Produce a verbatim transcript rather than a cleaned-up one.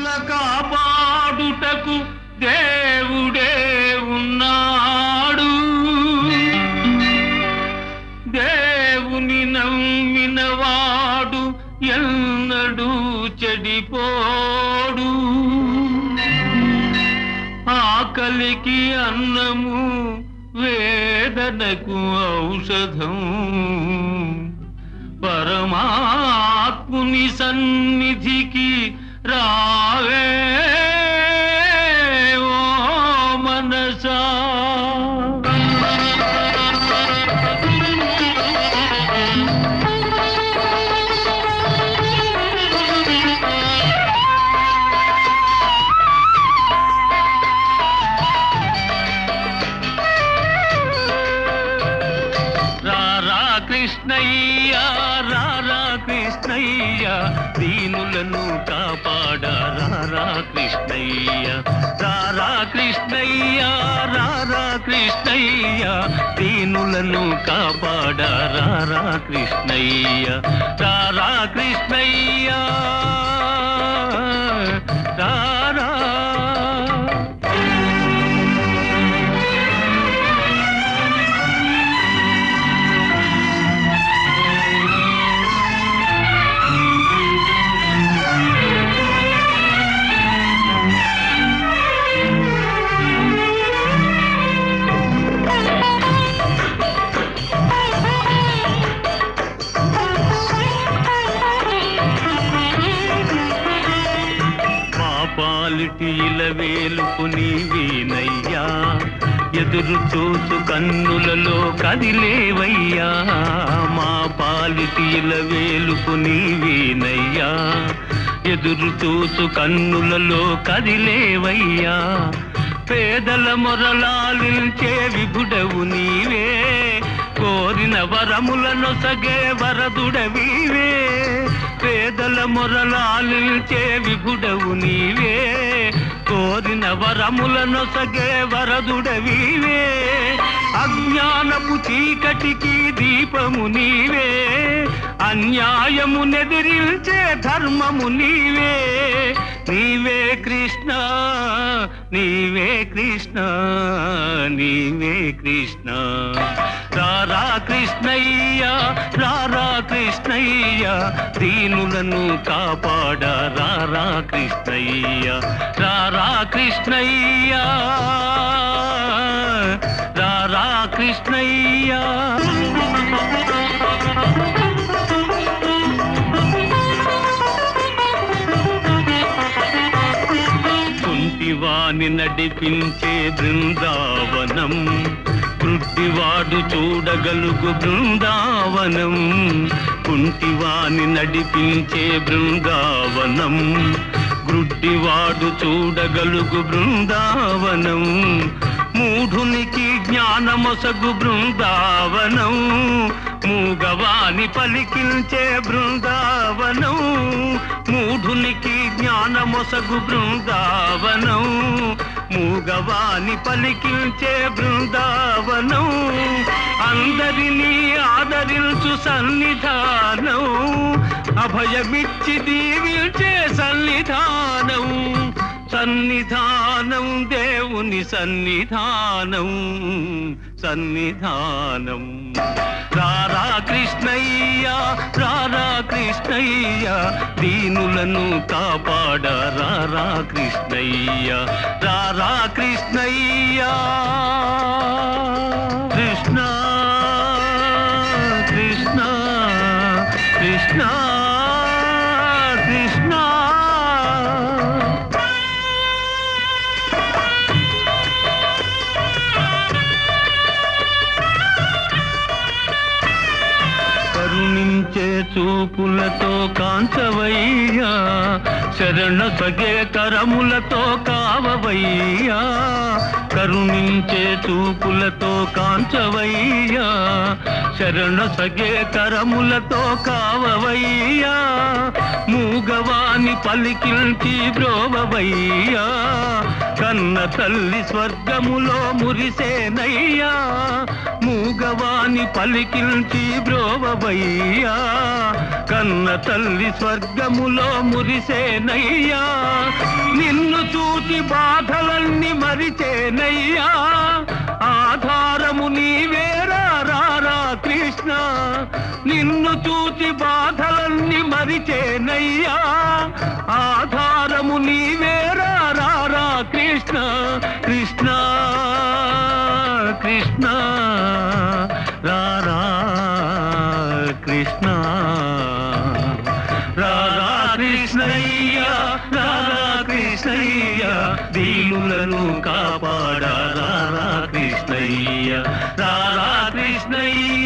కాపాడుటకు దేవుడే ఉన్నాడు. దేవుని నమ్మినవాడు ఎన్నడూ చెడిపోడు. ఆకలికి అన్నము, వేదనకు ఔషధం. పరమాత్ముని సన్నిధికి రావే ఓ మనసా. కృష్ణయ్య రారా కృష్ణయ్య, దీనులను కాపాడ రారా కృష్ణయ్య. రారా కృష్ణయ్య రారా కృష్ణయ్య, దీనులను కాపాడ రారా కృష్ణయ్య. రారా కృష్ణయ్య రారా. పాలిటి ఇలవేలుపు నీవేనయ్యా, ఎదురు చూసు కన్నులలో కదిలేవయ్యా. మా పాలిటి ఇలవేలుపు నీవేనయ్యా, ఎదురు చూసు కన్నులలో కదిలేవయ్యా. పేదల మొరలాలించే విభుడవు నీవే, కోరిన వరములనొసగే వరదుడవీవే. పేదల మొరలాలించే విభుడవు నీవే, కోరిన వరములనొసగే వరదుడవీవే. అజ్ఞానపు చీకటికి దీపము నీవే, అన్యాయము నెదిరించే ధర్మము నీవే. నీవే కృష్ణ నీవే కృష్ణ నీవే కృష్ణ. రారా కృష్ణయ్య రారా కృష్ణయ్య, దీనులను కాపాడ రారా కృష్ణయ్య. రారా కృష్ణయ్య రారా కృష్ణయ్య. కుంటివాని నడిపించే బృందావనం, కృట్టివాడు చూడగలుగు బృందావనం. కుంటివాని నడిపించే బృందావనం, గ్రుడ్డివాడు చూడగలుగు బృందావనం. మూఢునికి జ్ఞానమొసగు బృందావనం, మూగవాని పలికించే బృందావనం. మూఢునికి జ్ఞానమొసగు బృందావనం, మూగవాని పలికించే బృందావనం. అందరినీ ఆదరించు సన్నిధానం, అభయమిచ్చి దీవించే సన్నిధానం. సన్నిధానం దేవుని సన్నిధానం సన్నిధానం. రారా కృష్ణయ్య రారా కృష్ణయ్య, దీనులను కాపాడ రారా కృష్ణయ్య. రారా కృష్ణయ్య. కృష్ణ కృష్ణ కృష్ణ కృష్ణ. కరుణించే చూపులతో కాంచవయ్యా, శరణ సగే కరములతో కావవయ్యా. కరుణించే చూపులతో కాంచవయ్యా, శరణ సగే కరములతో కావవయ్యా. మూగవాని పలికించి బ్రోవవయ్యా, కన్న తల్లి స్వర్గములో మురిసేనయ్యా మూగవాని పలికించి బ్రోవవయ్యా కన్న తల్లి స్వర్గములో మురిసేనయ్యా నిన్ను చూచి బాధలన్నీ మరిచేనయ్యా ఆధారము నీవేరా రారా కృష్ణ నిన్ను చూచి బాధలన్నీ మరిచేనయ్యా ఆధారము నీవేరా రారా కృష్ణ కృష్ణ కృష్ణ రారా కృష్ణ రారా కృష్ణయ్య రారా కృష్ణయ్య దీనులను కాపాడా రారా కృష్ణయ్య రారా కృష్ణయ్య